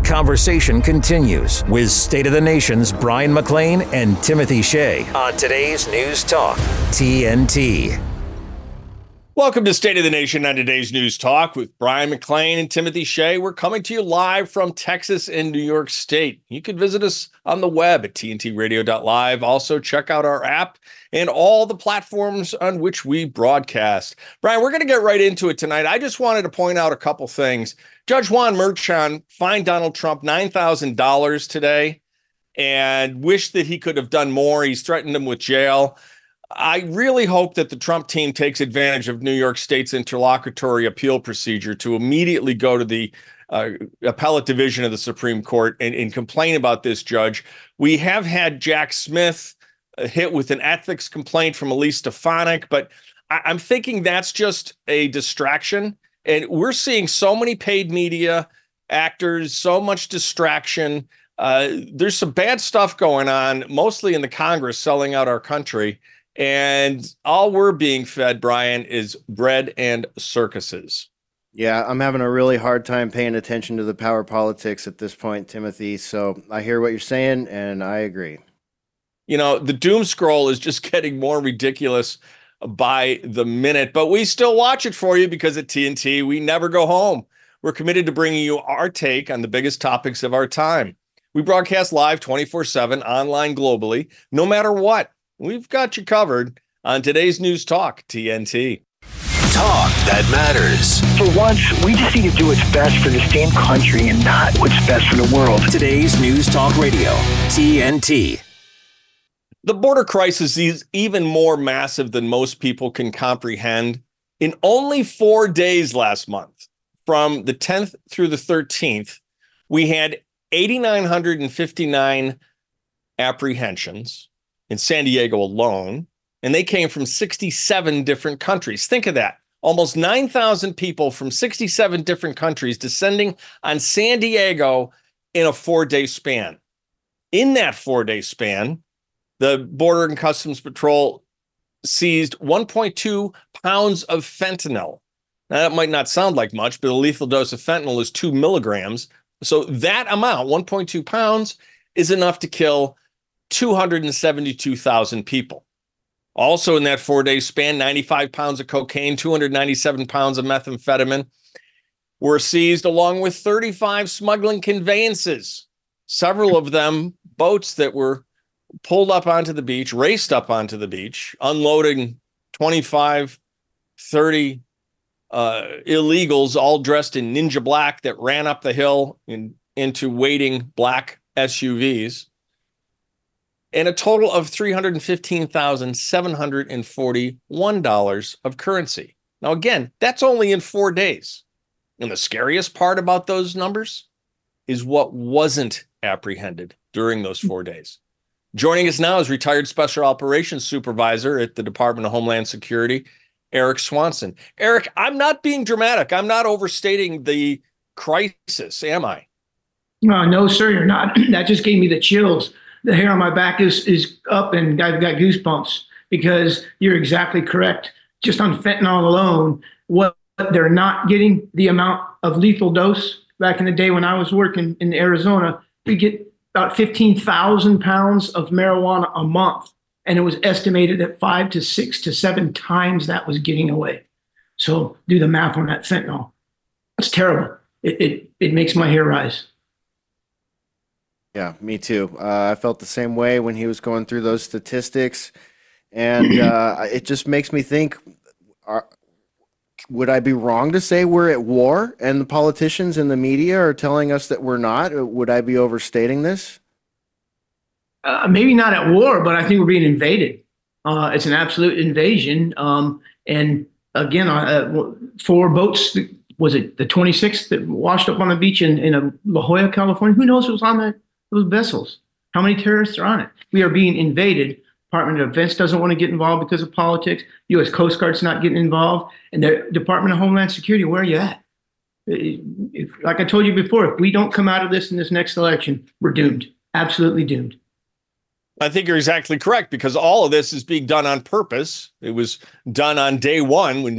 conversation continues with State of the Nation's Brian McLean and Timothy Shea on today's News Talk, TNT. Welcome to State of the Nation on today's News Talk with Brian McLean and Timothy Shea. We're coming to you live from Texas and New York State. You can visit us on the web at tntradio.live. Also, check out our app and all the platforms on which we broadcast. Brian, we're going to get right into it tonight. I just wanted to point out a couple things. Judge Juan Merchan fined Donald Trump $9,000 today and wished that he could have done more. He's threatened him with jail. I really hope that the Trump team takes advantage of New York State's interlocutory appeal procedure to immediately go to the appellate division of the Supreme Court and complain about this judge. We have had Jack Smith hit with an ethics complaint from Elise Stefanik, but I'm thinking that's just a distraction. And we're seeing so many paid media actors, so much distraction. There's some bad stuff going on, mostly in the Congress, selling out our country. And all we're being fed, Brian, is bread and circuses. Yeah, I'm having a really hard time paying attention to the power politics at this point, Timothy. So I hear what you're saying, and I agree. You know, the doom scroll is just getting more ridiculous by the minute, but we still watch it for you because at TNT, we never go home. We're committed to bringing you our take on the biggest topics of our time. We broadcast live 24/7 online globally, no matter what. We've got you covered on today's News Talk, TNT. Talk that matters. For once, we just need to do what's best for this damn country and not what's best for the world. Today's News Talk Radio, TNT. The border crisis is even more massive than most people can comprehend. In only 4 days last month, from the 10th through the 13th, we had 8,959 apprehensions in San Diego alone, and they came from 67 different countries. Think of that. Almost 9,000 people from 67 different countries descending on San Diego in a 4-day span. In that 4-day span, the Border and Customs Patrol seized 1.2 pounds of fentanyl. Now, that might not sound like much, but a lethal dose of fentanyl is 2 milligrams. So that amount, 1.2 pounds, is enough to kill 272,000 people. Also in that 4-day span, 95 pounds of cocaine, 297 pounds of methamphetamine were seized, along with 35 smuggling conveyances, several of them boats that were pulled up onto the beach, raced up onto the beach, unloading 25, 30 illegals, all dressed in ninja black, that ran up the hill into waiting black SUVs. And a total of $315,741 of currency. Now, again, that's only in 4 days. And the scariest part about those numbers is what wasn't apprehended during those 4 days. Joining us now is retired Special Operations Supervisor at the Department of Homeland Security, Eric Swanson. Eric, I'm not being dramatic. I'm not overstating the crisis, am I? No, sir, you're not. That just gave me the chills. The hair on my back is up and I've got goosebumps because you're exactly correct. Just on fentanyl alone, what they're not getting, the amount of lethal dose. Back in the day when I was working in Arizona, we get about 15,000 pounds of marijuana a month. And it was estimated that 5 to 6 to 7 times that was getting away. So do the math on that fentanyl. That's terrible. It makes my hair rise. Yeah, me too. I felt the same way when he was going through those statistics. And it just makes me think, would I be wrong to say we're at war and the politicians and the media are telling us that we're not? Would I be overstating this? Maybe not at war, but I think we're being invaded. It's an absolute invasion. And again, 4 boats, was it the 26th that washed up on the beach in La Jolla, California? Who knows who was on those vessels? How many terrorists are on it? We are being invaded. Department of Defense doesn't want to get involved because of politics. U.S. Coast Guard's not getting involved. And the Department of Homeland Security, where are you at? Like I told you before, if we don't come out of this in this next election, we're doomed. Absolutely doomed. I think you're exactly correct, because all of this is being done on purpose. It was done on day one when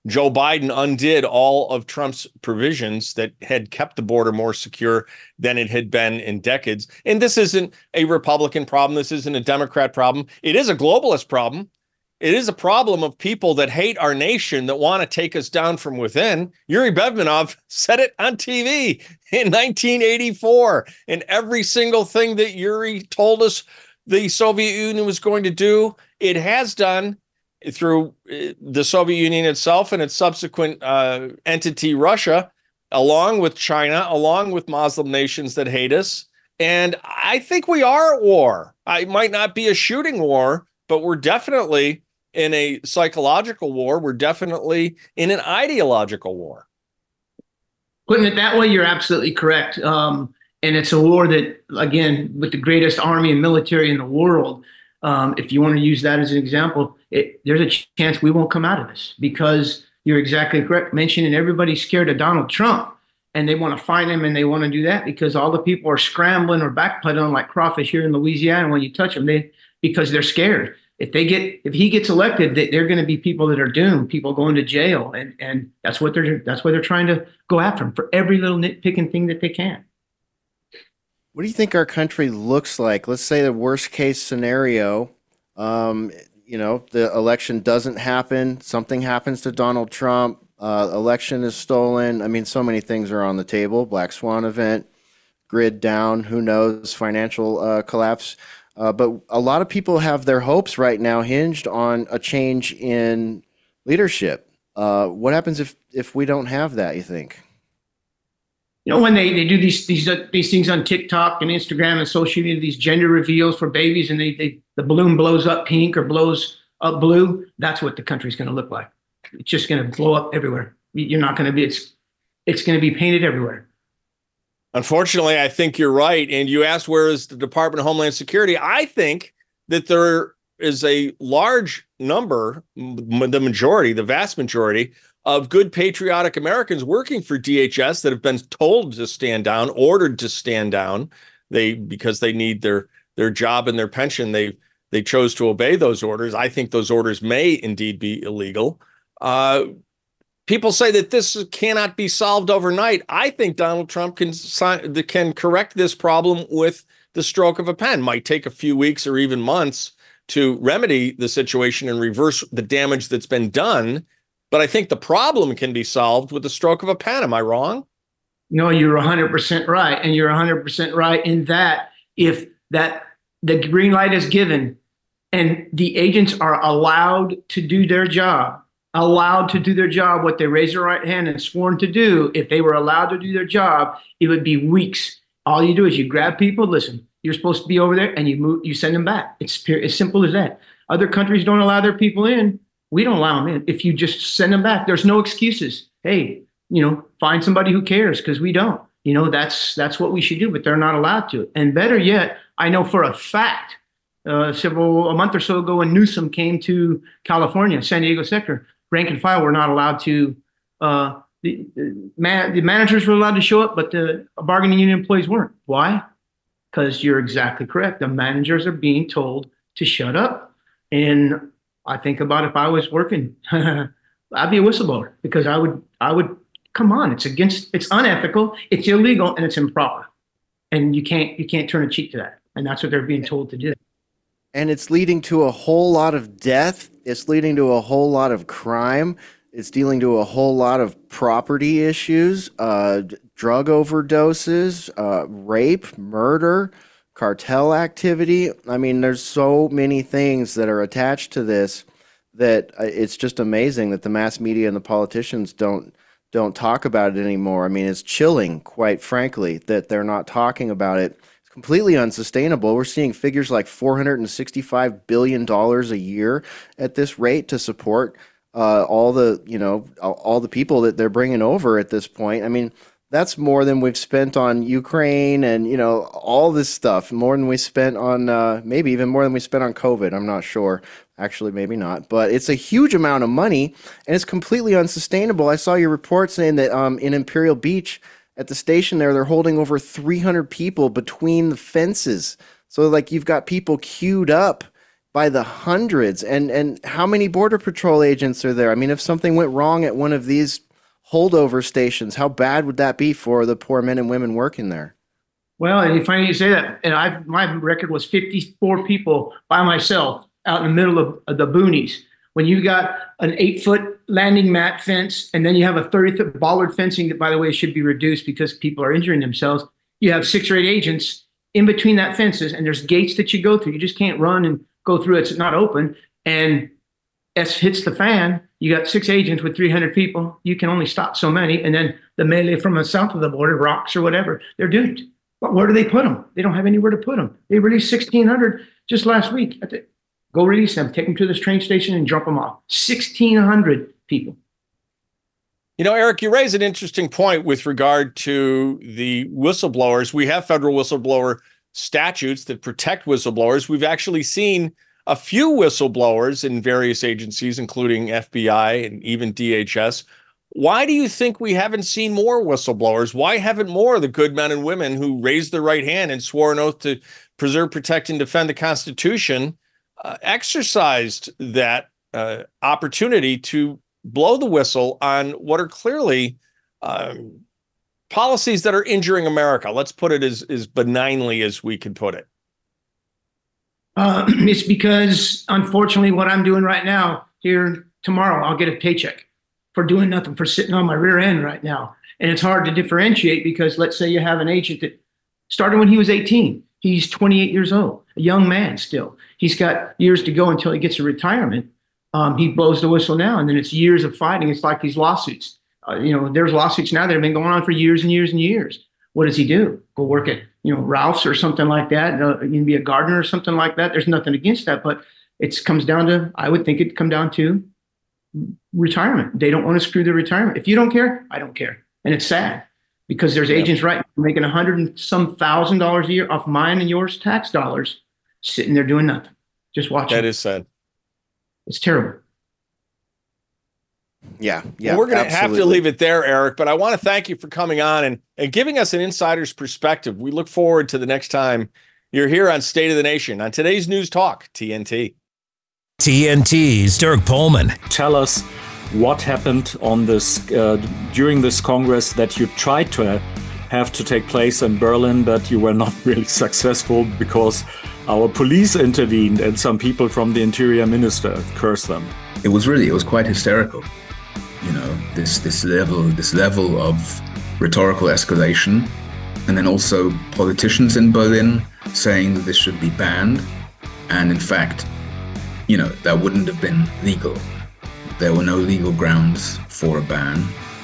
Joe Biden undid all of Trump's provisions that had kept the border more secure than it had been in decades. And this isn't a Republican problem. This isn't a Democrat problem. It is a globalist problem. It is a problem of people that hate our nation, that want to take us down from within. Yuri Bezmenov said it on TV in 1984. And every single thing that Yuri told us the Soviet Union was going to do, it has done through the Soviet Union itself and its subsequent entity, Russia, along with China, along with Muslim nations that hate us. And I think we are at war. It might not be a shooting war, but we're definitely in a psychological war. We're definitely in an ideological war. Putting it that way, you're absolutely correct. And it's a war that, again, with the greatest army and military in the world, if you want to use that as an example, there's a chance we won't come out of this, because you're exactly correct. Mentioning everybody's scared of Donald Trump, and they want to find him, and they want to do that because all the people are scrambling or backpedaling like crawfish here in Louisiana when you touch them, because they're scared. If he gets elected, they're going to be people that are doomed, people going to jail, and that's why they're trying to go after him for every little nitpicking thing that they can. What do you think our country looks like? Let's say the worst case scenario, the election doesn't happen, something happens to Donald Trump, election is stolen. I mean, so many things are on the table. Black Swan event, grid down, who knows, financial collapse. But a lot of people have their hopes right now hinged on a change in leadership. What happens if we don't have that, you think? When they do these things on TikTok and Instagram and social media, these gender reveals for babies, and the balloon blows up pink or blows up blue, that's what the country's going to look like. It's just going to blow up everywhere. You're not going to be. It's going to be painted everywhere. Unfortunately, I think you're right. And you asked, where is the Department of Homeland Security? I think that there is a large number, the vast majority of good patriotic Americans working for DHS that have been told to stand down, ordered to stand down. Because they need their job and their pension, they chose to obey those orders. I think those orders may indeed be illegal. People say that this cannot be solved overnight. I think Donald Trump can correct this problem with the stroke of a pen. Might take a few weeks or even months to remedy the situation and reverse the damage that's been done. But I think the problem can be solved with the stroke of a pen. Am I wrong? No, you're 100% right. And you're 100% right in that if the green light is given and the agents are allowed to do their job, what they raised their right hand and sworn to do, if they were allowed to do their job, it would be weeks. All you do is you grab people, listen, you're supposed to be over there, and you send them back. It's as simple as that. Other countries don't allow their people in. We don't allow them in. If you just send them back, there's no excuses. Hey, find somebody who cares, because we don't. That's what we should do, but they're not allowed to. And better yet, I know for a fact, a month or so ago when Newsom came to California, San Diego sector, rank and file were not allowed to, the managers were allowed to show up, but the bargaining unit employees weren't. Why? Because you're exactly correct. The managers are being told to shut up. And I think about if I was working, I'd be a whistleblower, because I would, come on, it's unethical, it's illegal, and it's improper. And you can't turn a cheek to that. And that's what they're being told to do. And it's leading to a whole lot of death. It's leading to a whole lot of crime. It's dealing to a whole lot of property issues, drug overdoses, rape, murder, cartel activity. I mean, there's so many things that are attached to this that it's just amazing that the mass media and the politicians don't talk about it anymore. I mean, it's chilling, quite frankly, that they're not talking about it. Completely unsustainable. We're seeing figures like $465 billion a year at this rate to support all the people that they're bringing over at this point. I mean, that's more than we've spent on Ukraine and, all this stuff, more than we spent on, maybe even more than we spent on COVID. I'm not sure. Actually, maybe not. But it's a huge amount of money, and it's completely unsustainable. I saw your report saying that in Imperial Beach, at the station there, they're holding over 300 people between the fences. So, you've got people queued up by the hundreds. And how many Border Patrol agents are there? I mean, if something went wrong at one of these holdover stations, how bad would that be for the poor men and women working there? Well, and funny you say that. And my record was 54 people by myself out in the middle of the boonies. When you got an 8-foot landing mat fence, and then you have a 30-foot bollard fencing that, by the way, should be reduced because people are injuring themselves. You have 6 or 8 agents in between that fences, and there's gates that you go through. You just can't run and go through it. It's not open. And as hits the fan, you got 6 agents with 300 people. You can only stop so many. And then the melee from the south of the border, rocks or whatever, they're doomed. But where do they put them? They don't have anywhere to put them. They released 1,600 just last week. Go release them. Take them to this train station and drop them off. 1,600 people. You know, Eric, you raise an interesting point with regard to the whistleblowers. We have federal whistleblower statutes that protect whistleblowers. We've actually seen a few whistleblowers in various agencies, including FBI and even DHS. Why do you think we haven't seen more whistleblowers? Why haven't more of the good men and women who raised their right hand and swore an oath to preserve, protect, and defend the Constitution exercised that opportunity to blow the whistle on what are clearly policies that are injuring America? Let's put it as benignly as we can put it. It's because, unfortunately, what I'm doing right now, here tomorrow, I'll get a paycheck for doing nothing, for sitting on my rear end right now. And it's hard to differentiate because let's say you have an agent that started when he was 18. He's 28 years old, a young man still. He's got years to go until he gets a retirement. He blows the whistle now, and then it's years of fighting. It's like these lawsuits. There's lawsuits now that have been going on for years and years and years. What does he do? Go work at, Ralph's or something like that? You can be a gardener or something like that. There's nothing against that, but it comes down to, I would think it'd come down to retirement. They don't want to screw their retirement. If you don't care, I don't care. And it's sad because there's agents right now making $100,000 and some $1,000 a year off mine and yours tax dollars, sitting there doing nothing, just watching. That is sad. It's terrible. Yeah. Well, we're going to have to leave it there, Eric, but I want to thank you for coming on and giving us an insider's perspective. We look forward to the next time you're here on State of the Nation on today's News Talk, TNT. TNT's Dirk Pohlman. Tell us what happened on this during this Congress that you tried to have to take place in Berlin, but you were not really successful because our police intervened and some people from the Interior Minister cursed them. It was quite hysterical. This level of rhetorical escalation, and then also politicians in Berlin saying that this should be banned, and in fact, that wouldn't have been legal. There were no legal grounds for a ban,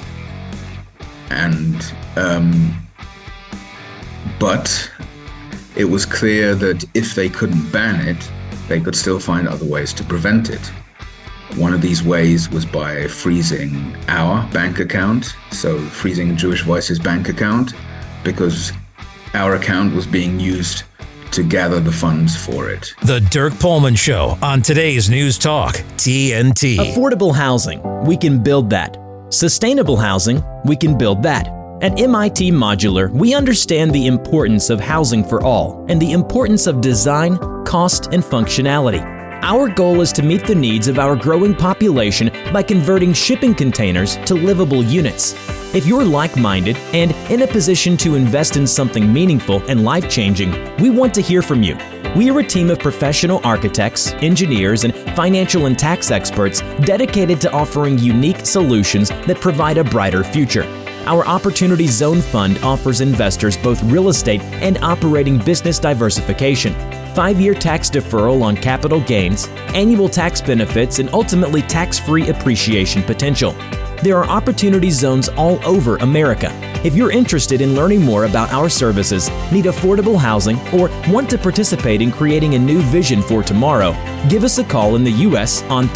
but it was clear that if they couldn't ban it, they could still find other ways to prevent it. One of these ways was by freezing our bank account, so freezing Jewish Voice's bank account, because our account was being used to gather the funds for it. The Dirk Pohlman Show on today's News Talk, TNT. Affordable housing, we can build that. Sustainable housing, we can build that. At MIT Modular, we understand the importance of housing for all and the importance of design, cost, and functionality. Our goal is to meet the needs of our growing population by converting shipping containers to livable units. If you're like-minded and in a position to invest in something meaningful and life-changing, we want to hear from you. We are a team of professional architects, engineers, and financial and tax experts dedicated to offering unique solutions that provide a brighter future. Our Opportunity Zone Fund offers investors both real estate and operating business diversification, 5-year tax deferral on capital gains, annual tax benefits, and ultimately tax-free appreciation potential. There are opportunity zones all over America. If you're interested in learning more about our services, need affordable housing, or want to participate in creating a new vision for tomorrow, give us a call in the U.S. on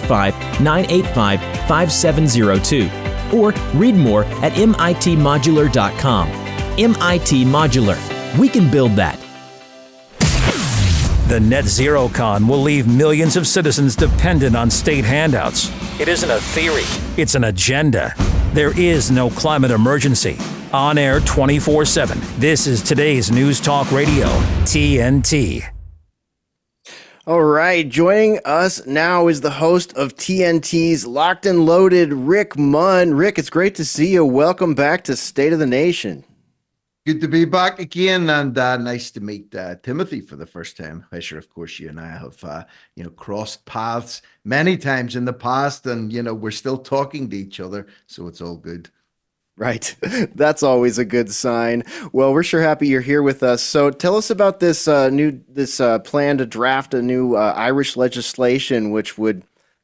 385-985-5702 or read more at mitmodular.com. MIT Modular. We can build that. The Net Zero Con will leave millions of citizens dependent on state handouts. It isn't a theory, it's an agenda. There is no climate emergency. On air 24/7. This is today's News Talk Radio, TNT. All right, joining us now is the host of TNT's Locked and Loaded, Rick Munn. Rick, it's great to see you. Welcome back to State of the Nation. Good to be back again, and nice to meet Timothy for the first time. Fisher, of course, you and I have crossed paths many times in the past, and we're still talking to each other, so it's all good. Right. That's always a good sign. Well, we're sure happy you're here with us. So tell us about this plan to draft a new Irish legislation which would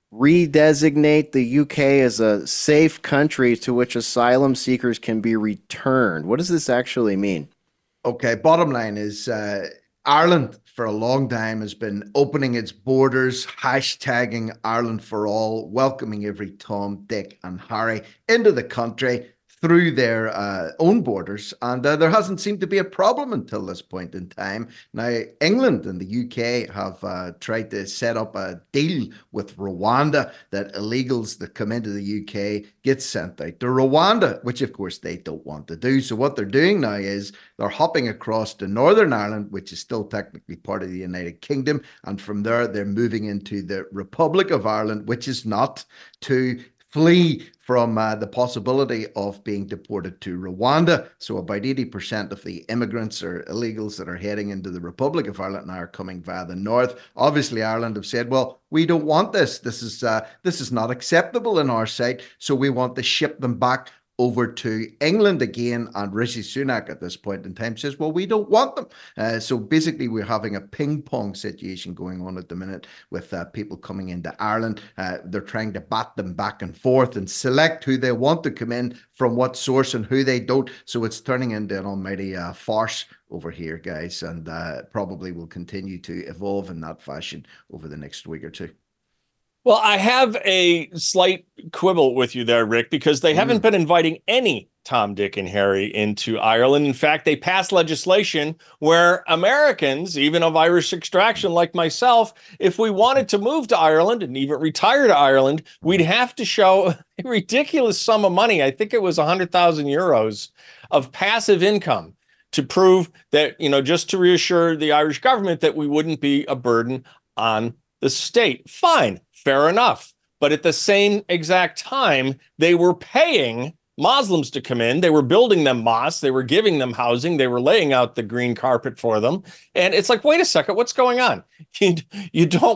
redesignate the UK as a safe country to which asylum seekers can be returned. What does this actually mean? Okay, bottom line is Ireland for a long time has been opening its borders, hashtagging Ireland for all, welcoming every Tom, Dick and Harry into the country through their own borders, and there hasn't seemed to be a problem until this point in time. Now, England and the UK have tried to set up a deal with Rwanda that illegals that come into the UK get sent out to Rwanda, which of course they don't want to do. So what they're doing now is they're hopping across to Northern Ireland, which is still technically part of the United Kingdom, and from there they're moving into the Republic of Ireland, which is not, to flee from the possibility of being deported to Rwanda. So about 80% of the immigrants or illegals that are heading into the Republic of Ireland now are coming via the north. Obviously, Ireland have said, well, we don't want this. This is not acceptable in our sight. So we want to ship them back over to England again, and Rishi Sunak at this point in time says, well, we don't want them. So basically we're having a ping pong situation going on at the minute with people coming into Ireland. They're trying to bat them back and forth and select who they want to come in from what source and who they don't. So it's turning into an almighty farce over here, guys, and probably will continue to evolve in that fashion over the next week or two. Well, I have a slight quibble with you there, Rick, because they haven't been inviting any Tom, Dick, and Harry into Ireland. In fact, they passed legislation where Americans, even of Irish extraction like myself, if we wanted to move to Ireland and even retire to Ireland, we'd have to show a ridiculous sum of money. I think it was 100,000 euros of passive income to prove that, just to reassure the Irish government that we wouldn't be a burden on the state. Fine. Fair enough. But at the same exact time, they were paying Muslims to come in. They were building them mosques. They were giving them housing. They were laying out the green carpet for them. And it's like, wait a second, what's going on? You don't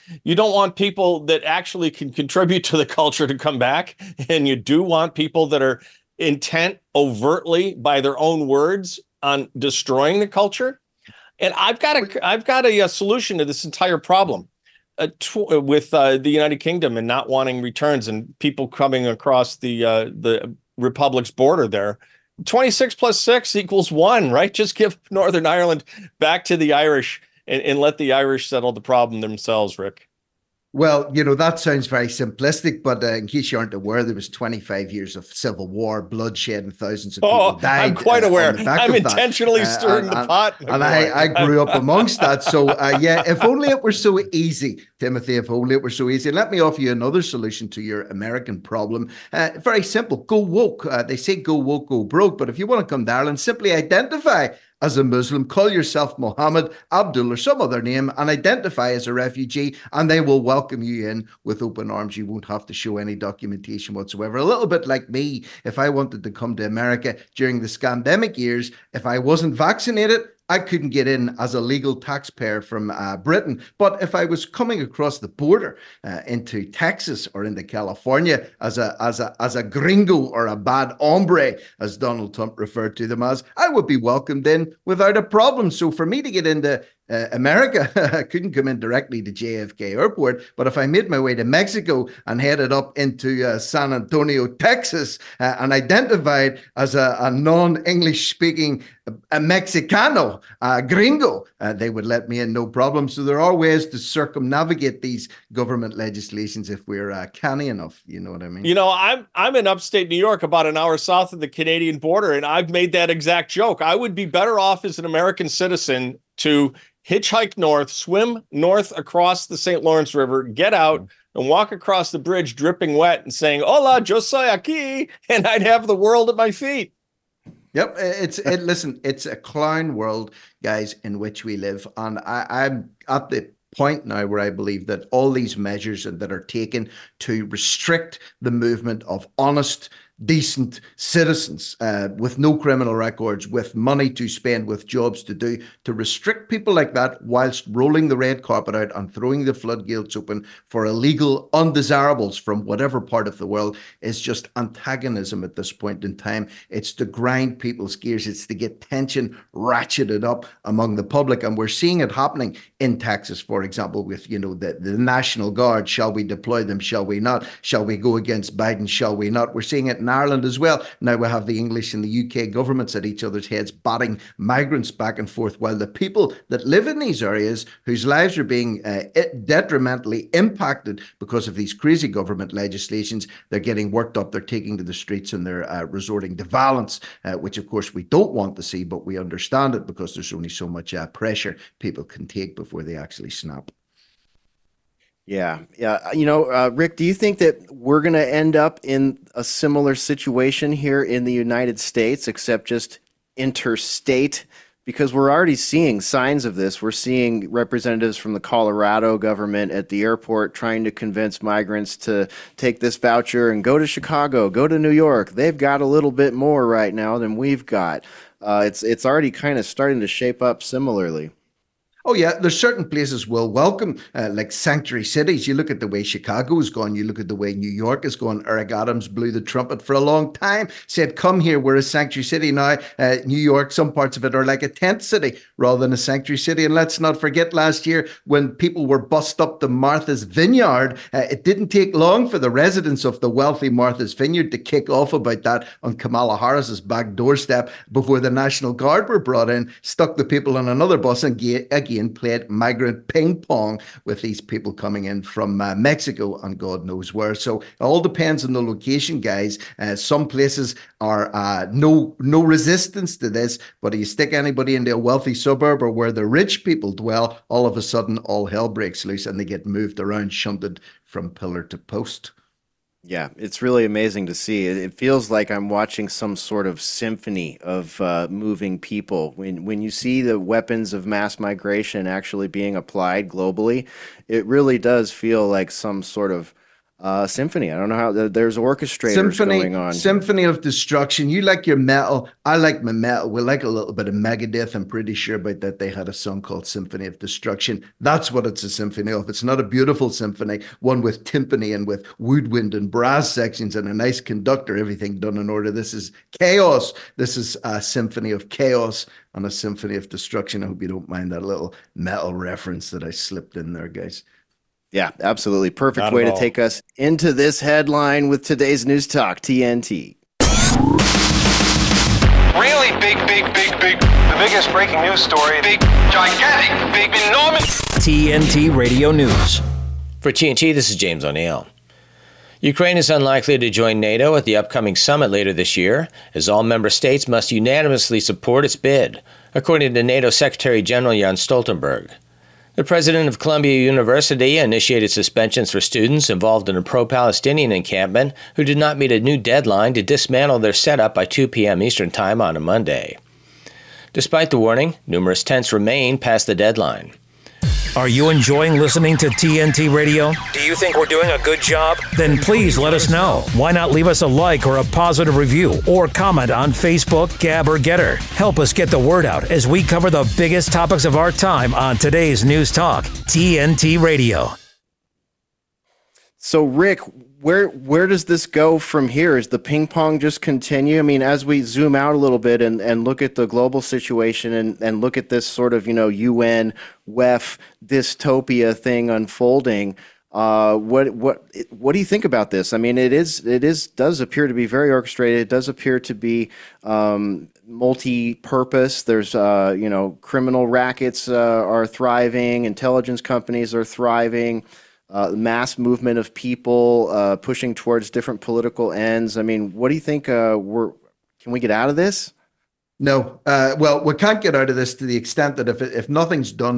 want people that actually can contribute to the culture to come back. And you do want people that are intent overtly by their own words on destroying the culture. And I've got a solution to this entire problem. With the United Kingdom and not wanting returns and people coming across the Republic's border there. 26 plus 6 equals 1, right? Just give Northern Ireland back to the Irish and let the Irish settle the problem themselves, Rick. Well, that sounds very simplistic, but in case you aren't aware, there was 25 years of civil war, bloodshed, and thousands of people died. I'm quite aware. I'm intentionally stirring the pot. And I grew up amongst that. So, if only it were so easy, Timothy, if only it were so easy. Let me offer you another solution to your American problem. Very simple. Go woke. They say go woke, go broke. But if you want to come to Ireland, simply identify as a Muslim, call yourself Mohammed, Abdul, or some other name, and identify as a refugee, and they will welcome you in with open arms. You won't have to show any documentation whatsoever. A little bit like me, if I wanted to come to America during the scandemic years, if I wasn't vaccinated, I couldn't get in as a legal taxpayer from Britain. But if I was coming across the border into Texas or into California as a gringo or a bad hombre, as Donald Trump referred to them as, I would be welcomed in without a problem. So for me to get into America, I couldn't come in directly to JFK Airport, but if I made my way to Mexico and headed up into San Antonio, Texas, and identified as a non-English speaking Mexicano, gringo, they would let me in, no problem. So there are ways to circumnavigate these government legislations if we're canny enough. You know what I mean? I'm in upstate New York, about an hour south of the Canadian border, and I've made that exact joke. I would be better off as an American citizen to hitchhike north, swim north across the St. Lawrence River, get out and walk across the bridge dripping wet and saying, "Hola, yo soy aquí," and I'd have the world at my feet. Yep, listen, it's a clown world, guys, in which we live. And I'm at the point now where I believe that all these measures that are taken to restrict the movement of honest, decent citizens with no criminal records, with money to spend, with jobs to do, to restrict people like that whilst rolling the red carpet out and throwing the floodgates open for illegal undesirables from whatever part of the world is just antagonism at this point in time. It's to grind people's gears. It's to get tension ratcheted up among the public. And we're seeing it happening in Texas, for example, with, the National Guard. Shall we deploy them? Shall we not? Shall we go against Biden? Shall we not? We're seeing it in Ireland as well. Now we have the English and the UK governments at each other's heads, batting migrants back and forth, while the people that live in these areas, whose lives are being detrimentally impacted because of these crazy government legislations, they're getting worked up, they're taking to the streets, and they're resorting to violence, which of course we don't want to see, but we understand it because there's only so much pressure people can take before they actually snap. Yeah. Rick, do you think that we're going to end up in a similar situation here in the United States, except just interstate? Because we're already seeing signs of this. We're seeing representatives from the Colorado government at the airport trying to convince migrants to take this voucher and go to Chicago, go to New York. They've got a little bit more right now than we've got. It's already kind of starting to shape up similarly. Oh, yeah, there's certain places will welcome, like sanctuary cities. You look at the way Chicago's gone. You look at the way New York is going. Eric Adams blew the trumpet for a long time, said, come here, we're a sanctuary city. Now, New York, some parts of it are like a tent city rather than a sanctuary city. And let's not forget last year when people were bussed up to Martha's Vineyard, it didn't take long for the residents of the wealthy Martha's Vineyard to kick off about that on Kamala Harris's back doorstep before the National Guard were brought in, stuck the people on another bus and again played migrant ping pong with these people coming in from Mexico and God knows where. So it all depends on the location, guys. Some places are no resistance to this, but you stick anybody into a wealthy suburb or where the rich people dwell, all of a sudden all hell breaks loose and they get moved around, shunted from pillar to post. Yeah, it's really amazing to see. It feels like I'm watching some sort of symphony of moving people. When you see the weapons of mass migration actually being applied globally, it really does feel like some sort of symphony. I don't know how there's orchestrators going on. Symphony of destruction. You like your metal. I like my metal. We like a little bit of Megadeth. I'm pretty sure about that. They had a song called Symphony of Destruction. That's what it's a symphony of. It's not a beautiful symphony, one with timpani and with woodwind and brass sections and a nice conductor, everything done in order. This is chaos. This is a symphony of chaos and a symphony of destruction. I hope you don't mind that little metal reference that I slipped in there, guys. Yeah, absolutely. Perfect way to take us into this headline with today's News Talk, TNT. Really big. The biggest breaking news story. Big, gigantic, big, enormous. TNT Radio News. For TNT, this is James O'Neill. Ukraine is unlikely to join NATO at the upcoming summit later this year, as all member states must unanimously support its bid, according to NATO Secretary General Jens Stoltenberg. The president of Columbia University initiated suspensions for students involved in a pro-Palestinian encampment who did not meet a new deadline to dismantle their setup by 2 p.m. Eastern Time on a Monday. Despite the warning, numerous tents remain past the deadline. Are you enjoying listening to TNT Radio? Do you think we're doing a good job? Then please let us know. Why not leave us a like or a positive review or comment on Facebook, Gab, or Getter? Help us get the word out as we cover the biggest topics of our time on today's News Talk, TNT Radio. So, Rick, where does this go from here? Is the ping pong just continue? I mean, as we zoom out a little bit and look at the global situation and look at this sort of, UN, WEF dystopia thing unfolding, what do you think about this? I mean, it does appear to be very orchestrated. It does appear to be multi-purpose. There's criminal rackets are thriving, intelligence companies are thriving. Mass movement of people pushing towards different political ends. I mean, what do you think? Can we get out of this? No. Well, we can't get out of this to the extent that if nothing's done to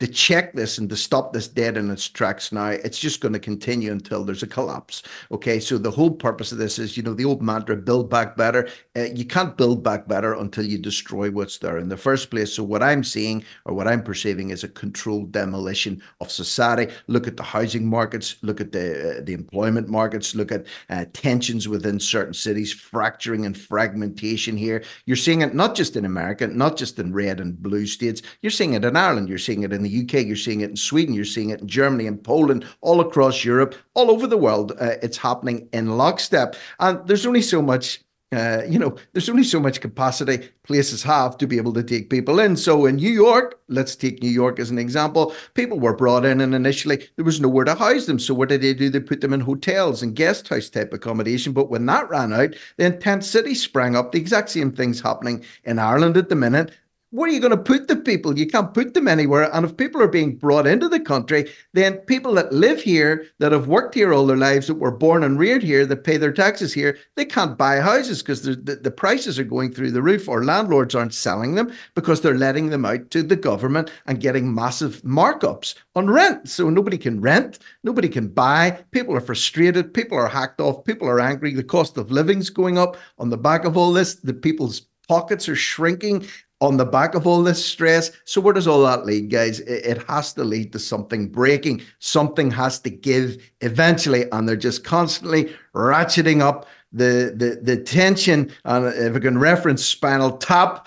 to check this and to stop this dead in its tracks now. It's just going to continue until there's a collapse. Okay, so the whole purpose of this is, the old mantra, build back better. You can't build back better until you destroy what's there in the first place. So what I'm seeing, or what I'm perceiving, is a controlled demolition of society. Look at the housing markets, look at the employment markets, look at tensions within certain cities, fracturing and fragmentation here. You're seeing it not just in America, not just in red and blue states. You're seeing it in Ireland, you're seeing it in the UK, you're seeing it in Sweden, you're seeing it in Germany and Poland, all across Europe, all over the world. It's happening in lockstep. And there's only so much there's only so much capacity places have to be able to take people in. So in New York, let's take New York as an example, people were brought in and initially there was nowhere to house them. So what did they do? They put them in hotels and guest house type accommodation. But when that ran out, then tent cities sprang up. The exact same thing's happening in Ireland at the minute. Where are you going to put the people? You can't put them anywhere. And if people are being brought into the country, then people that live here, that have worked here all their lives, that were born and reared here, that pay their taxes here, they can't buy houses because the prices are going through the roof, or landlords aren't selling them because they're letting them out to the government and getting massive markups on rent. So nobody can rent, nobody can buy. People are frustrated. People are hacked off. People are angry. The cost of living's going up on the back of all this. The people's pockets are shrinking on the back of all this stress. So where does all that lead, guys? It has to lead to something breaking. Something has to give eventually, and they're just constantly ratcheting up the tension. And if I can reference Spinal Tap,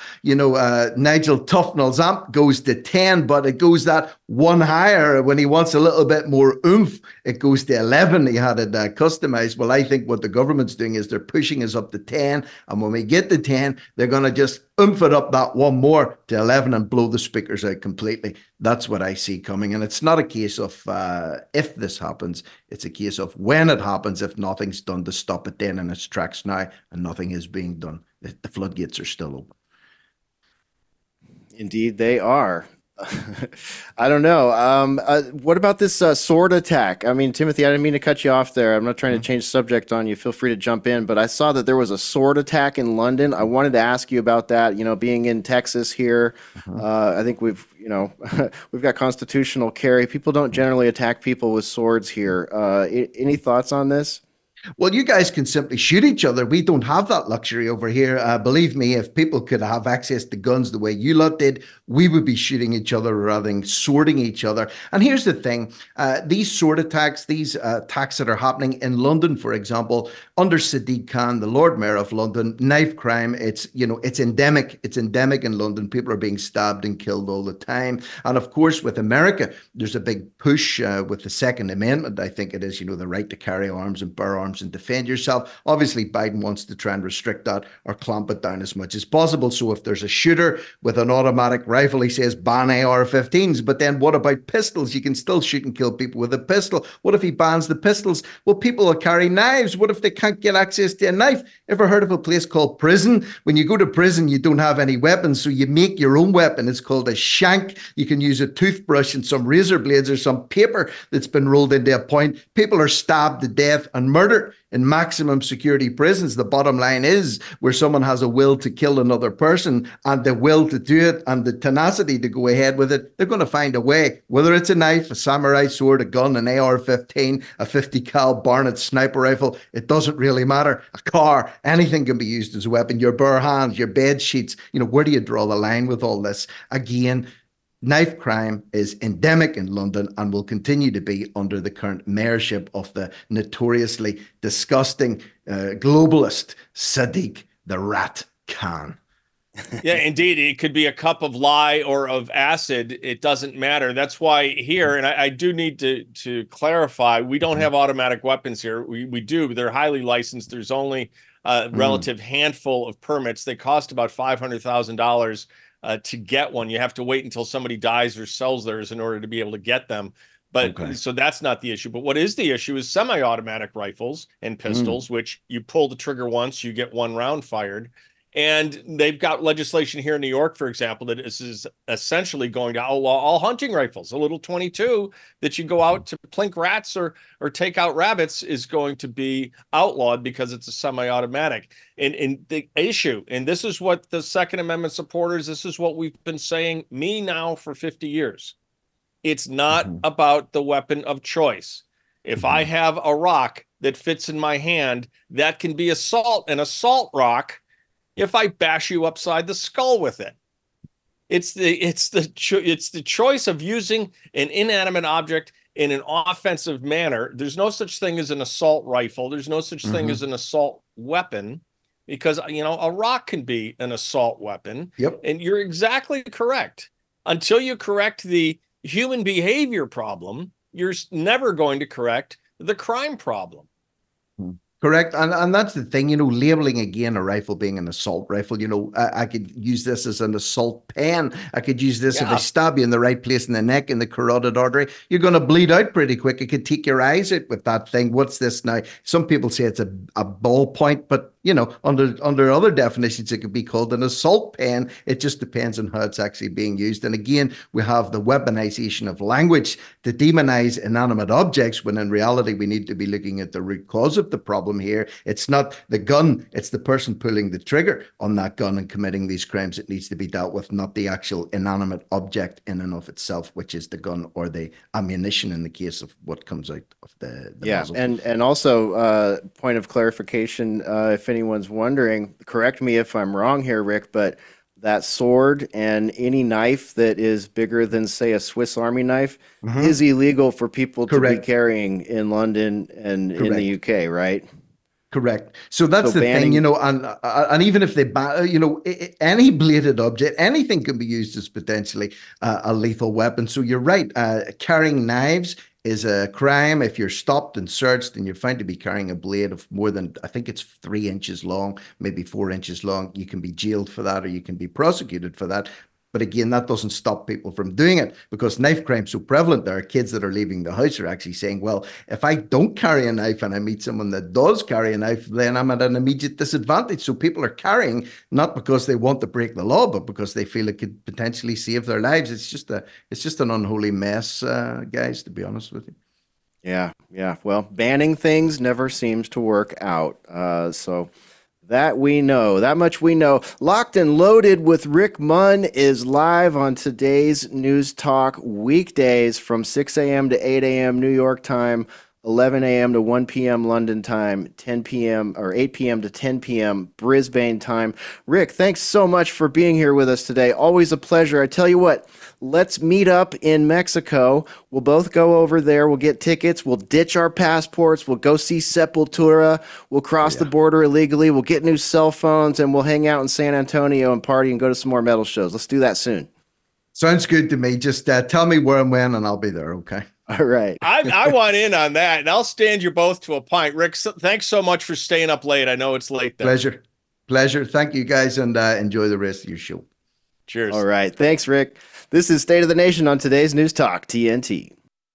Nigel Tufnell's amp goes to 10, but it goes that one higher when he wants a little bit more oomph. It goes to 11. He had it customized. Well, I think what the government's doing is they're pushing us up to 10. And when we get to 10, they're going to just oomph it up that one more to 11 and blow the speakers out completely. That's what I see coming. And it's not a case of if this happens, it's a case of when it happens, if nothing's done to stop it then in its tracks now, and nothing is being done. The floodgates are still open. Indeed, they are. I don't know. What about this sword attack? I mean, Timothy, I didn't mean to cut you off there. I'm not trying to change subject on you. Feel free to jump in. But I saw that there was a sword attack in London. I wanted to ask you about that. Being in Texas here, I think we've got constitutional carry. People don't generally attack people with swords here. Any thoughts on this? Well, you guys can simply shoot each other. We don't have that luxury over here. Believe me, if people could have access to guns the way you lot did, we would be shooting each other rather than swording each other. And here's the thing. These sword attacks, these attacks that are happening in London, for example, under Sadiq Khan, the Lord Mayor of London, knife crime, it's endemic. It's endemic in London. People are being stabbed and killed all the time. And of course, with America, there's a big push with the Second Amendment. I think it is, the right to carry arms and bear arms and defend yourself. Obviously, Biden wants to try and restrict that or clamp it down as much as possible. So if there's a shooter with an automatic rifle, he says ban AR-15s. But then what about pistols? You can still shoot and kill people with a pistol. What if he bans the pistols? Well, people will carry knives. What if they can't get access to a knife? Ever heard of a place called prison? When you go to prison, you don't have any weapons, so you make your own weapon. It's called a shank. You can use a toothbrush and some razor blades or some paper that's been rolled into a point. People are stabbed to death and murdered in maximum security prisons. The bottom line is where someone has a will to kill another person and the will to do it and the tenacity to go ahead with it, they're going to find a way. Whether it's a knife, a samurai sword, a gun, an AR-15, a 50 cal Barnett sniper rifle, it doesn't really matter. A car, anything can be used as a weapon. Your bare hands, your bed sheets. Where do you draw the line with all this? Again, knife crime is endemic in London and will continue to be under the current mayorship of the notoriously disgusting globalist Sadiq the Rat Khan. Yeah, indeed. It could be a cup of lye or of acid. It doesn't matter. That's why here, and I do need to clarify, we don't have automatic weapons here. We do. They're highly licensed. There's only a relative handful of permits. They cost about $500,000 to get one. You have to wait until somebody dies or sells theirs in order to be able to get them. But so that's not the issue. But what is the issue is semi-automatic rifles and pistols, which you pull the trigger once, you get one round fired. And they've got legislation here in New York, for example, that is essentially going to outlaw all hunting rifles. A little .22 that you go out to plink rats or take out rabbits is going to be outlawed because it's a semi-automatic. And the issue, and this is what the Second Amendment supporters, this is what we've been saying now for 50 years. It's not about the weapon of choice. If I have a rock that fits in my hand, that can be an assault rock if I bash you upside the skull with it. It's the choice of using an inanimate object in an offensive manner. There's no such thing as an assault rifle. There's no such thing as an assault weapon, because, a rock can be an assault weapon. Yep. And you're exactly correct. Until you correct the human behavior problem, you're never going to correct the crime problem. Correct. And that's the thing, labeling again a rifle being an assault rifle. I could use this as an assault pen. I could use this if I stab you in the right place in the neck, in the carotid artery. You're going to bleed out pretty quick. It could take your eyes out with that thing. What's this now? Some people say it's a ballpoint, but under other definitions, it could be called an assault pen. It just depends on how it's actually being used. And again, we have the weaponization of language to demonize inanimate objects, when in reality, we need to be looking at the root cause of the problem here. It's not the gun, it's the person pulling the trigger on that gun and committing these crimes that needs to be dealt with, not the actual inanimate object in and of itself, which is the gun or the ammunition in the case of what comes out of the muzzle. And also, point of clarification, if anyone's wondering, correct me if I'm wrong here, Rick, but that sword and any knife that is bigger than, say, a Swiss Army knife is illegal for people to be carrying in London and in the UK, right? Correct. So that's the thing, and even if they ban, any bladed object, anything can be used as potentially a lethal weapon. So you're right. Carrying knives is a crime. If you're stopped and searched and you're found to be carrying a blade of more than, I think it's 3 inches long, maybe 4 inches long, you can be jailed for that, or you can be prosecuted for that. But again, that doesn't stop people from doing it, because knife crime's so prevalent. There are kids that are leaving the house are actually saying, well, if I don't carry a knife and I meet someone that does carry a knife, then I'm at an immediate disadvantage. So people are carrying not because they want to break the law, but because they feel it could potentially save their lives. It's just an unholy mess, guys, to be honest with you. Yeah. Well, banning things never seems to work out. So that we know. That much we know. Locked and Loaded with Rick Munn is live on today's News Talk weekdays from 6 a.m. to 8 a.m. New York time, 11 a.m. to 1 p.m. London time, 10 p.m. or 8 p.m. to 10 p.m. Brisbane time. Rick, thanks so much for being here with us today. Always a pleasure. I tell you what, let's meet up in Mexico. We'll both go over there. We'll get tickets. We'll ditch our passports. We'll go see Sepultura. We'll cross the border illegally. We'll get new cell phones, and we'll hang out in San Antonio and party and go to some more metal shows. Let's do that soon. Sounds good to me. Just tell me where and when, and I'll be there, okay? All right. I want in on that, and I'll stand you both to a pint. Rick, thanks so much for staying up late. I know it's late there. Pleasure. Thank you, guys, and enjoy the rest of your show. Cheers. All right. Thanks, Rick. This is State of the Nation on today's News Talk, TNT.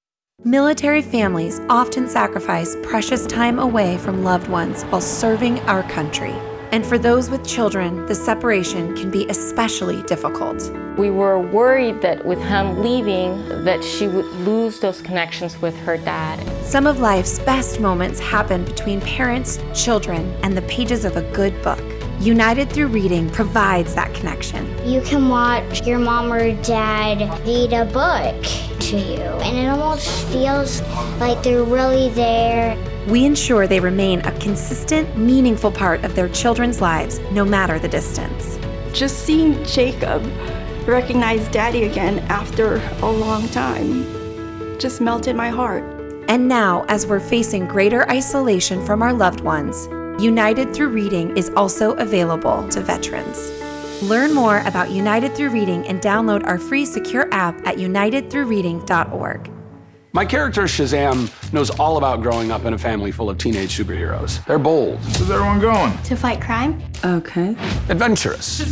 Military families often sacrifice precious time away from loved ones while serving our country. And for those with children, the separation can be especially difficult. We were worried that with him leaving, that she would lose those connections with her dad. Some of life's best moments happen between parents, children, and the pages of a good book. United Through Reading provides that connection. You can watch your mom or dad read a book to you, and it almost feels like they're really there. We ensure they remain a consistent, meaningful part of their children's lives, no matter the distance. Just seeing Jacob recognize Daddy again after a long time just melted my heart. And now, as we're facing greater isolation from our loved ones, United Through Reading is also available to veterans. Learn more about United Through Reading and download our free secure app at unitedthroughreading.org. My character, Shazam, knows all about growing up in a family full of teenage superheroes. They're bold. Where's everyone going? To fight crime? Okay. Adventurous.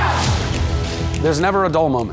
Shazam! There's never a dull moment.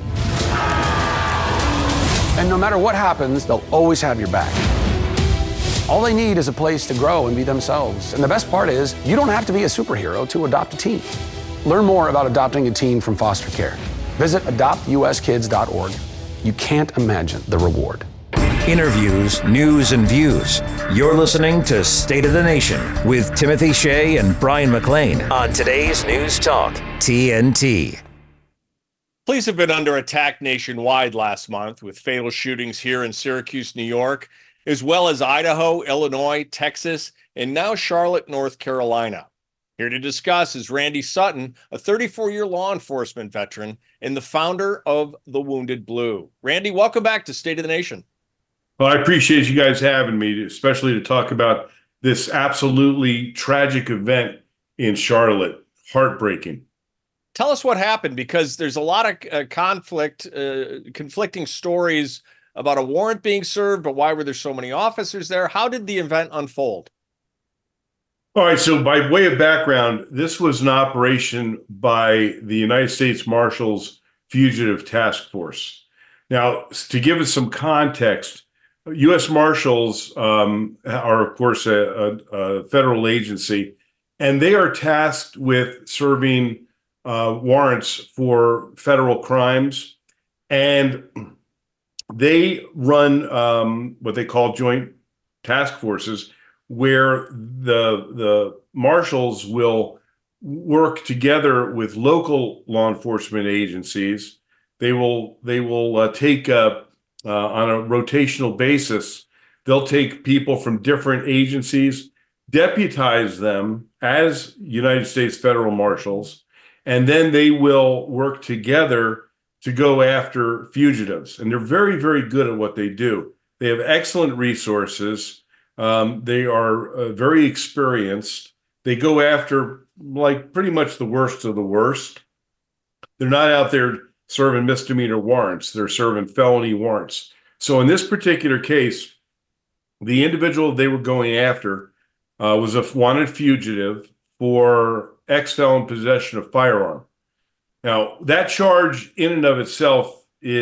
And no matter what happens, they'll always have your back. All they need is a place to grow and be themselves. And the best part is, you don't have to be a superhero to adopt a teen. Learn more about adopting a teen from foster care. Visit adoptuskids.org. You can't imagine the reward. Interviews, news, and views. You're listening to State of the Nation with Timothy Shea and Brian McLean on today's News Talk, TNT. Police have been under attack nationwide last month with fatal shootings here in Syracuse, New York, as well as Idaho, Illinois, Texas, and now Charlotte, North Carolina. Here to discuss is Randy Sutton, a 34-year law enforcement veteran and the founder of The Wounded Blue. Randy, welcome back to State of the Nation. Well, I appreciate you guys having me, especially to talk about this absolutely tragic event in Charlotte. Heartbreaking. Tell us what happened, because there's a lot of conflicting stories about a warrant being served, but why were there so many officers there? How did the event unfold? All right, so by way of background, this was an operation by the United States Marshals Fugitive Task Force. Now, to give us some context, U.S. Marshals are, of course, a federal agency, and they are tasked with serving warrants for federal crimes, and they run what they call joint task forces, where the marshals will work together with local law enforcement agencies. They will take on a rotational basis. They'll take people from different agencies, deputize them as United States federal marshals, and then they will work together to go after fugitives. And they're very, very good at what they do. They have excellent resources. They are very experienced. They go after like pretty much the worst of the worst. They're not out there serving misdemeanor warrants. They're serving felony warrants. So in this particular case, the individual they were going after was a wanted fugitive for ex-felon possession of firearm. Now, that charge in and of itself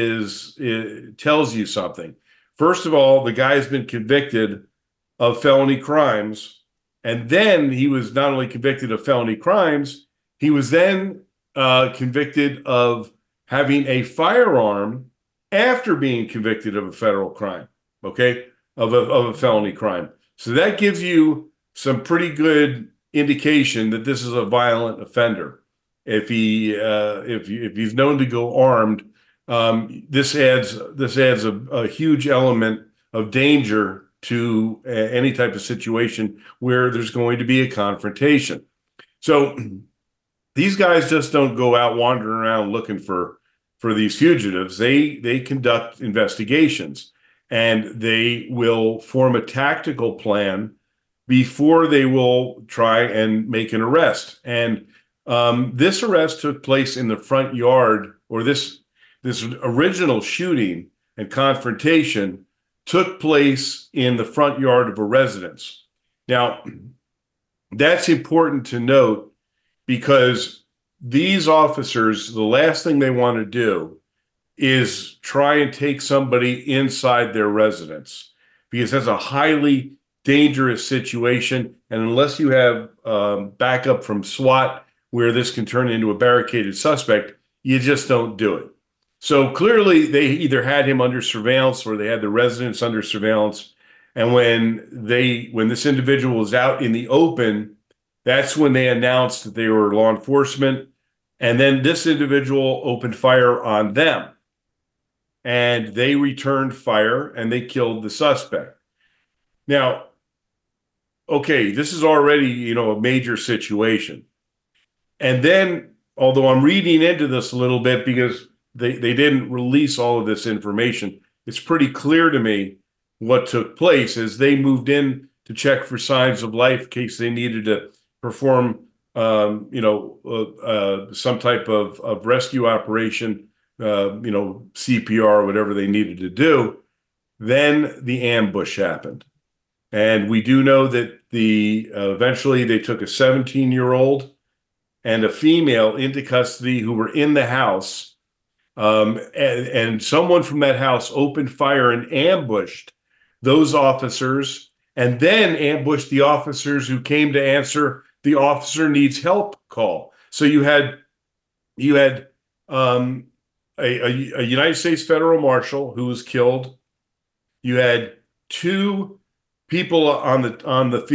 it tells you something. First of all, the guy has been convicted of felony crimes, and then he was not only convicted of felony crimes, he was then convicted of having a firearm after being convicted of a federal crime, okay, of a felony crime. So that gives you some pretty good indication that this is a violent offender. If he's known to go armed, this adds a huge element of danger to any type of situation where there's going to be a confrontation. So these guys just don't go out wandering around looking for these fugitives. They conduct investigations, and they will form a tactical plan before they will try and make an arrest. And this arrest took place in the front yard, or this original shooting and confrontation took place in the front yard of a residence. Now, that's important to note, because these officers, the last thing they want to do is try and take somebody inside their residence, because that's a highly dangerous situation. And unless you have backup from SWAT, where this can turn into a barricaded suspect, you just don't do it. So clearly they either had him under surveillance or they had the residents under surveillance. And when this individual was out in the open, that's when they announced that they were law enforcement. And then this individual opened fire on them, and they returned fire and they killed the suspect. Now, okay, this is already, a major situation. And then, although I'm reading into this a little bit because they didn't release all of this information, it's pretty clear to me what took place as they moved in to check for signs of life in case they needed to perform, some type of rescue operation, CPR, whatever they needed to do. Then the ambush happened. And we do know that eventually they took a 17-year-old and a female into custody who were in the house. And someone from that house opened fire and ambushed those officers, and then ambushed the officers who came to answer the officer needs help call. So you had a United States federal marshal who was killed. You had two people on the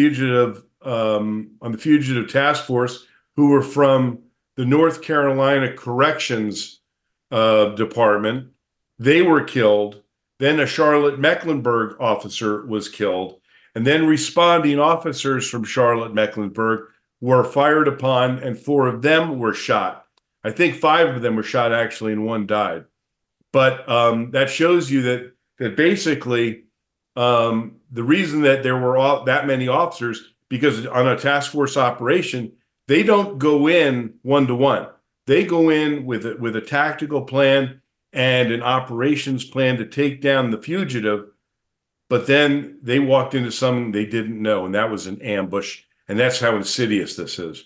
fugitive task force who were from the North Carolina Corrections department. They were killed. Then a Charlotte-Mecklenburg officer was killed. And then responding officers from Charlotte-Mecklenburg were fired upon, and 4 of them were shot. I think 5 of them were shot, actually, and 1 died. But that shows you that basically the reason that there were that many officers, because on a task force operation, they don't go in one-to-one. They go in with a tactical plan and an operations plan to take down the fugitive, but then they walked into something they didn't know, and that was an ambush, and that's how insidious this is.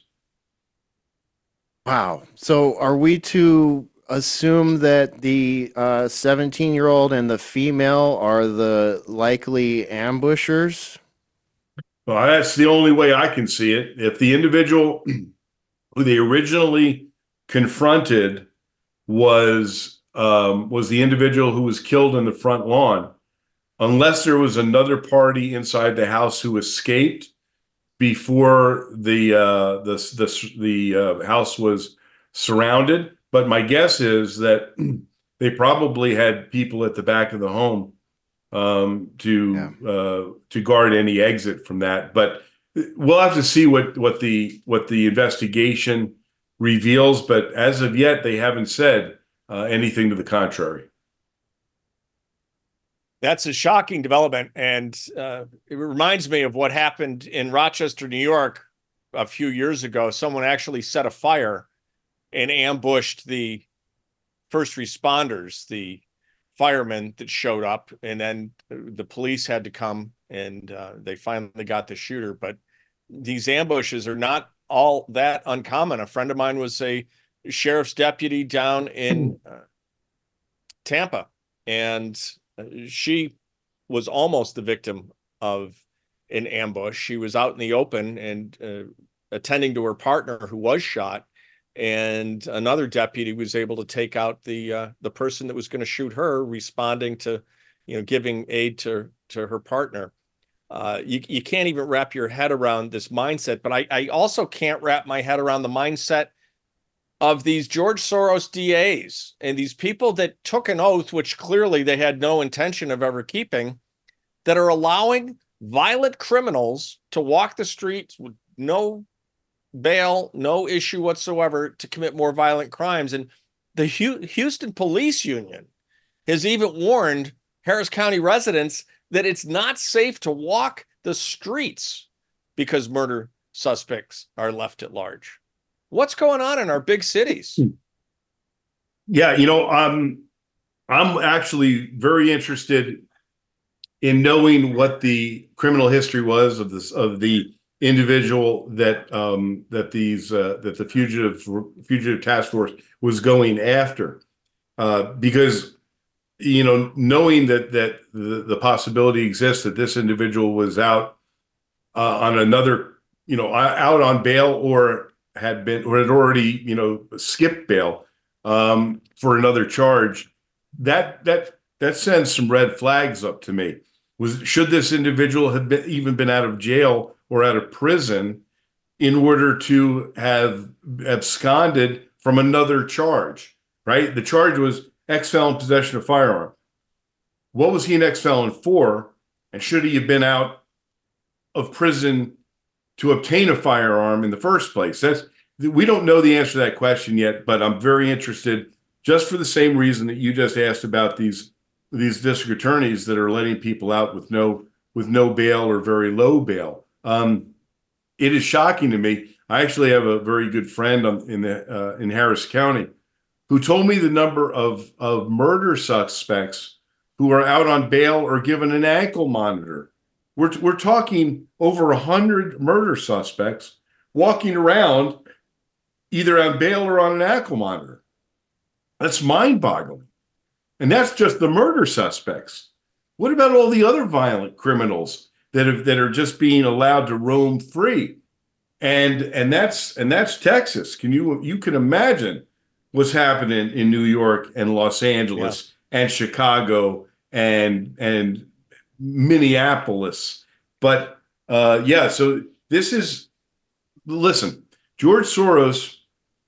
Wow. So are we to assume that the 17-year-old and the female are the likely ambushers? Well, that's the only way I can see it. If the individual who they originally confronted was the individual who was killed in the front lawn, unless there was another party inside the house who escaped before the house was surrounded. But my guess is that they probably had people at the back of the home to guard any exit from that. But we'll have to see what the investigation reveals. But as of yet, they haven't said anything to the contrary. That's a shocking development, and it reminds me of what happened in Rochester, New York, a few years ago. Someone actually set a fire and ambushed the first responders, the firemen that showed up, and then the police had to come, and they finally got the shooter. But these ambushes are not all that uncommon. A friend of mine was a sheriff's deputy down in Tampa, and she was almost the victim of an ambush. She was out in the open and attending to her partner who was shot, and another deputy was able to take out the person that was going to shoot her, responding to, giving aid to her partner. You can't even wrap your head around this mindset, but I also can't wrap my head around the mindset of these George Soros DAs and these people that took an oath, which clearly they had no intention of ever keeping, that are allowing violent criminals to walk the streets with no bail, no issue whatsoever, to commit more violent crimes. And the Houston Police Union has even warned Harris County residents that it's not safe to walk the streets because murder suspects are left at large. What's going on in our big cities? Yeah, I'm actually very interested in knowing what the criminal history was of the individual that the fugitive task force was going after, because knowing that the possibility exists that this individual was out on another, out on bail or had already skipped bail for another charge, that sends some red flags up to me. Should this individual have even been out of jail or out of prison in order to have absconded from another charge, right? The charge was ex-felon possession of firearm. What was he an ex-felon for? And should he have been out of prison to obtain a firearm in the first place? We don't know the answer to that question yet, but I'm very interested, just for the same reason that you just asked about these district attorneys that are letting people out with no bail or very low bail. It is shocking to me. I actually have a very good friend in Harris County who told me the number of murder suspects who are out on bail or given an ankle monitor. We're talking over 100 murder suspects walking around either on bail or on an ankle monitor. That's mind-boggling. And that's just the murder suspects. What about all the other violent criminals that are just being allowed to roam free? And that's Texas. You can imagine what's happening in New York and Los Angeles and Chicago and Minneapolis. But so this is, listen, George Soros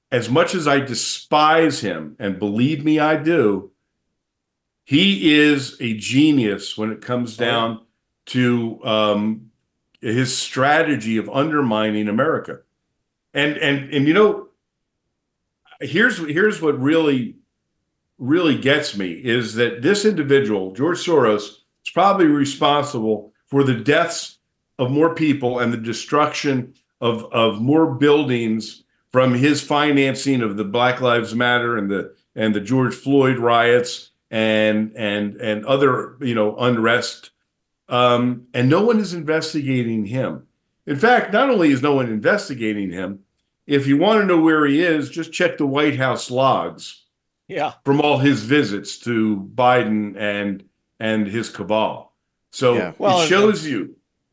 as much as I despise him, and believe me, I do, he is a genius when it comes down to his strategy of undermining America. And you know, here's what really gets me is that this individual, George Soros, is probably responsible for the deaths of more people and the destruction of more buildings from his financing of the Black Lives Matter and the George Floyd riots and other, you know, unrest. And no one is investigating him. In fact, not only is no one investigating him, if you want to know where he is, just check the White House logs. Yeah. From all his visits to Biden and his cabal. So it shows you.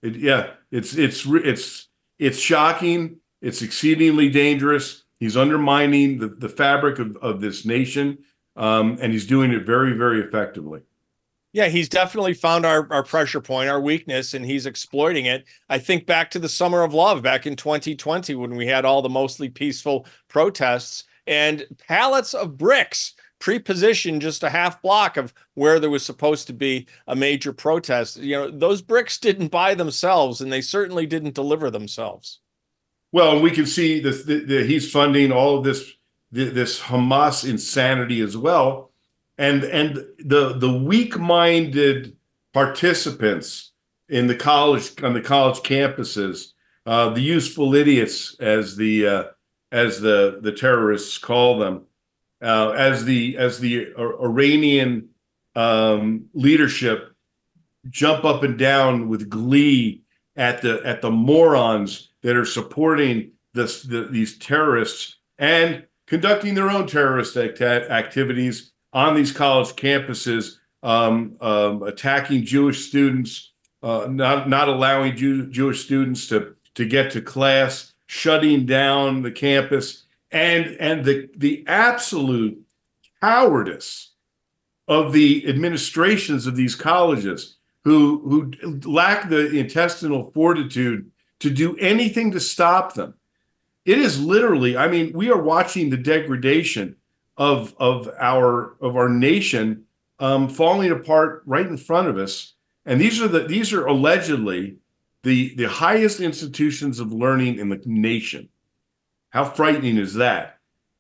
It's shocking. It's exceedingly dangerous. He's undermining the fabric of this nation, and he's doing it very, very effectively. Yeah, he's definitely found our pressure point, our weakness, and he's exploiting it. I think back to the Summer of Love back in 2020 when we had all the mostly peaceful protests and pallets of bricks pre-positioned just a half block of where there was supposed to be a major protest. You know, those bricks didn't buy themselves, and they certainly didn't deliver themselves. Well, we can see that he's funding all of this Hamas insanity as well. And the weak-minded participants on the college campuses, the useful idiots, as the terrorists call them, as the Iranian leadership jump up and down with glee at the morons that are supporting these terrorists and conducting their own terrorist activities on these college campuses, attacking Jewish students, not allowing Jewish students to get to class, shutting down the campus, and the absolute cowardice of the administrations of these colleges who lack the intestinal fortitude to do anything to stop them. It is literally, I mean, we are watching the degradation of our nation falling apart right in front of us. And these are allegedly the highest institutions of learning in the nation. How frightening is that?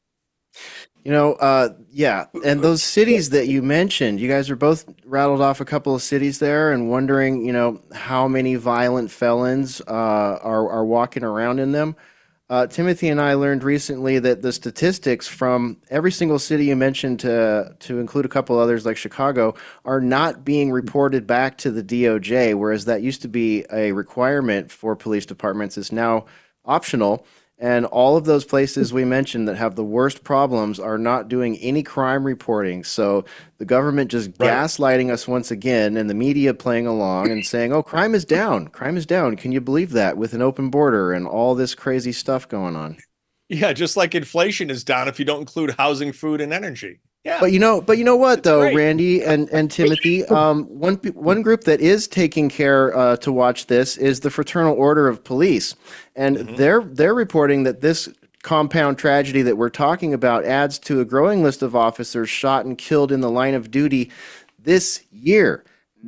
You know, yeah. And those cities that you mentioned, you guys are both rattled off a couple of cities there and wondering, you know, how many violent felons are walking around in them. Timothy and I learned recently that the statistics from every single city you mentioned, to include a couple others like Chicago, are not being reported back to the DOJ, whereas that used to be a requirement for police departments. It's now optional. And all of those places we mentioned that have the worst problems are not doing any crime reporting. So the government just gaslighting us once again, and the media playing along and saying, oh, crime is down. Crime is down. Can you believe that, with an open border and all this crazy stuff going on? Yeah, just like inflation is down if you don't include housing, food, and energy. Yeah. But you know what, though, great. Randy and Timothy, one group that is taking care to watch this is the Fraternal Order of Police, and they're reporting that this compound tragedy that we're talking about adds to a growing list of officers shot and killed in the line of duty this year.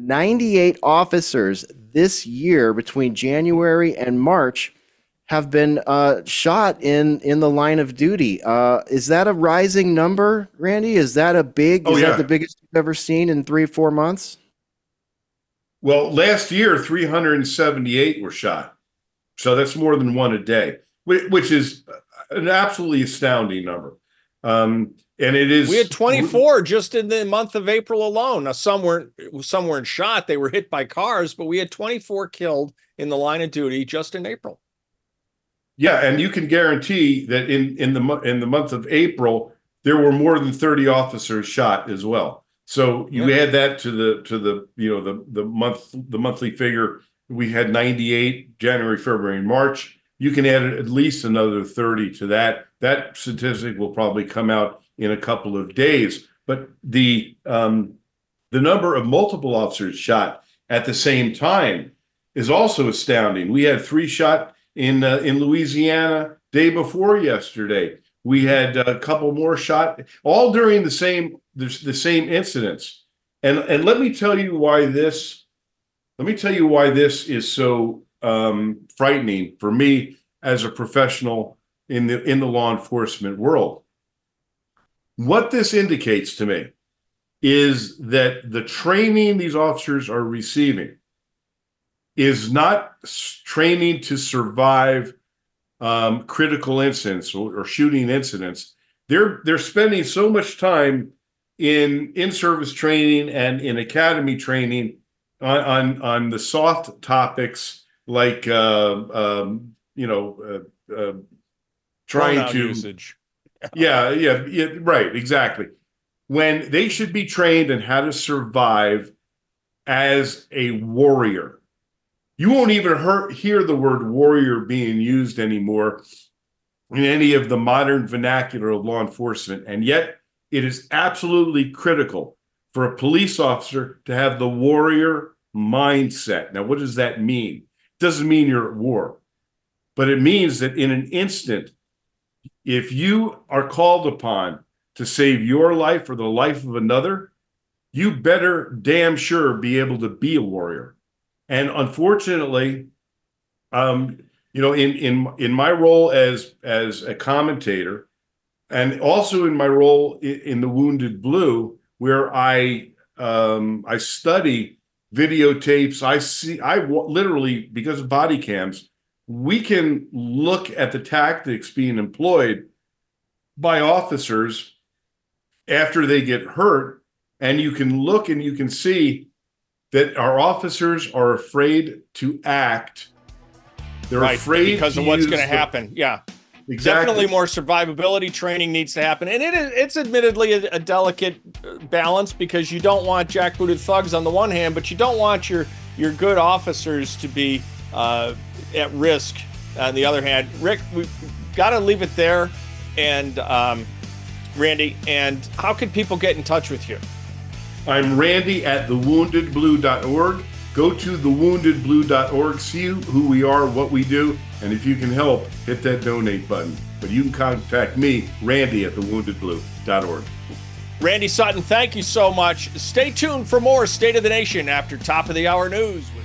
98 officers this year between January and March have been shot in the line of duty. Is that a rising number, Randy? Is that that the biggest you've ever seen in 3-4 months? Well, last year, 378 were shot. So that's more than one a day, which is an absolutely astounding number. And it is. We had 24 just in the month of April alone. Now, some weren't shot. They were hit by cars, but we had 24 killed in the line of duty just in April. Yeah, and you can guarantee that in the month of April there were more than 30 officers shot as well. So you add that to the monthly figure. We had 98 January, February, and March. You can add at least another 30 to that. That statistic will probably come out in a couple of days. But the number of multiple officers shot at the same time is also astounding. We had 3 shot in Louisiana day before yesterday. We had a couple more shot, all during the same incidents. And let me tell you why this. Let me tell you why this is so frightening for me as a professional in the law enforcement world. What this indicates to me is that the training these officers are receiving is not training to survive critical incidents or shooting incidents. They're spending so much time in service training and in academy training on the soft topics like trying Pronoun to usage. yeah, right, exactly. When they should be trained in how to survive as a warrior. You won't even hear the word warrior being used anymore in any of the modern vernacular of law enforcement. And yet it is absolutely critical for a police officer to have the warrior mindset. Now, what does that mean? It doesn't mean you're at war, but it means that in an instant, if you are called upon to save your life or the life of another, you better damn sure be able to be a warrior. And unfortunately, in my role as a commentator, and also in my role in the Wounded Blue, where I study videotapes, I literally, because of body cams, we can look at the tactics being employed by officers after they get hurt, and you can look and you can see that our officers are afraid to act. They're afraid because of what's going to happen. Yeah, exactly. Definitely more survivability training needs to happen, and it's admittedly a delicate balance, because you don't want jackbooted thugs on the one hand, but you don't want your good officers to be at risk on the other hand. Rick, we've got to leave it there. And Randy, and how can people get in touch with you? I'm Randy at thewoundedblue.org. Go to thewoundedblue.org, see who we are, what we do, and if you can help, hit that donate button. But you can contact me, Randy, at thewoundedblue.org. Randy Sutton, thank you so much. Stay tuned for more State of the Nation after top of the hour news.